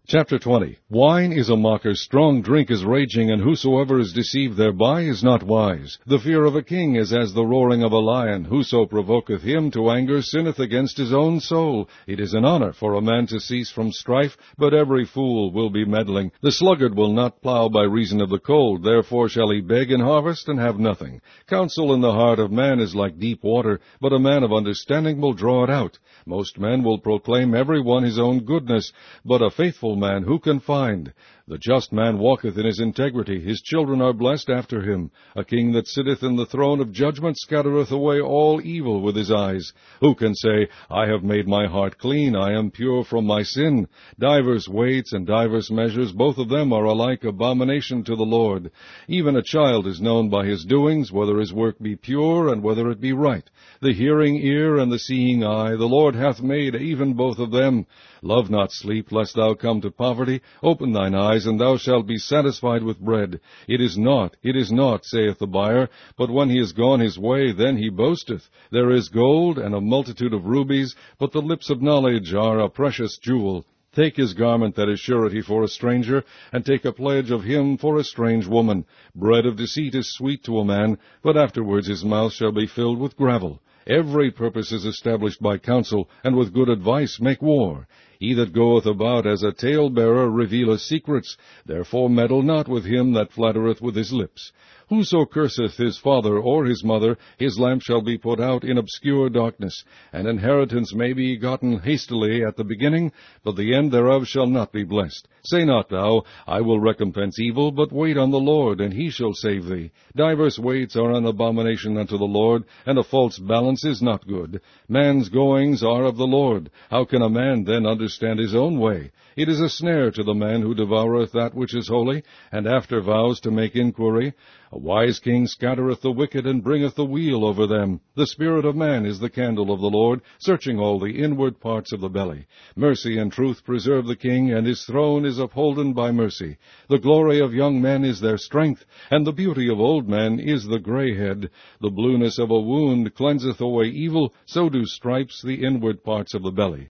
Chapter 20. Wine is a mocker, strong drink is raging, and whosoever is deceived thereby is not wise. The fear of a king is as the roaring of a lion. Whoso provoketh him to anger sinneth against his own soul. It is an honor for a man to cease from strife, but every fool will be meddling. The sluggard will not plow by reason of the cold, therefore shall he beg in harvest and have nothing. Counsel in the heart of man is like deep water, but a man of understanding will draw it out. Most men will proclaim every one his own goodness, but a faithful man who can find? The just man walketh in his integrity, his children are blessed after him. A king that sitteth in the throne of judgment scattereth away all evil with his eyes. Who can say, I have made my heart clean, I am pure from my sin? Divers weights and divers measures, both of them are alike abomination to the Lord. Even a child is known by his doings, whether his work be pure, and whether it be right. The hearing ear and the seeing eye, the Lord hath made even both of them. Love not sleep, lest thou come to poverty. Open thine eyes, and thou shalt be satisfied with bread. It is naught, saith the buyer, but when he is gone his way, then he boasteth. There is gold and a multitude of rubies, but the lips of knowledge are a precious jewel. Take his garment that is surety for a stranger, and take a pledge of him for a strange woman. Bread of deceit is sweet to a man, but afterwards his mouth shall be filled with gravel. Every purpose is established by counsel, and with good advice make war. He that goeth about as a talebearer revealeth secrets. Therefore meddle not with him that flattereth with his lips. Whoso curseth his father or his mother, his lamp shall be put out in obscure darkness. An inheritance may be gotten hastily at the beginning, but the end thereof shall not be blessed. Say not thou, I will recompense evil, but wait on the Lord, and he shall save thee. Divers weights are an abomination unto the Lord, and a false balance is not good. Man's goings are of the Lord. How can a man then understand his own way? It is a snare to the man who devoureth that which is holy, and after vows to make inquiry. A wise king scattereth the wicked, and bringeth the weal over them. The spirit of man is the candle of the Lord, searching all the inward parts of the belly. Mercy and truth preserve the king, and his throne is upholden by mercy. The glory of young men is their strength, and the beauty of old men is the gray head. The blueness of a wound cleanseth away evil, so do stripes the inward parts of the belly.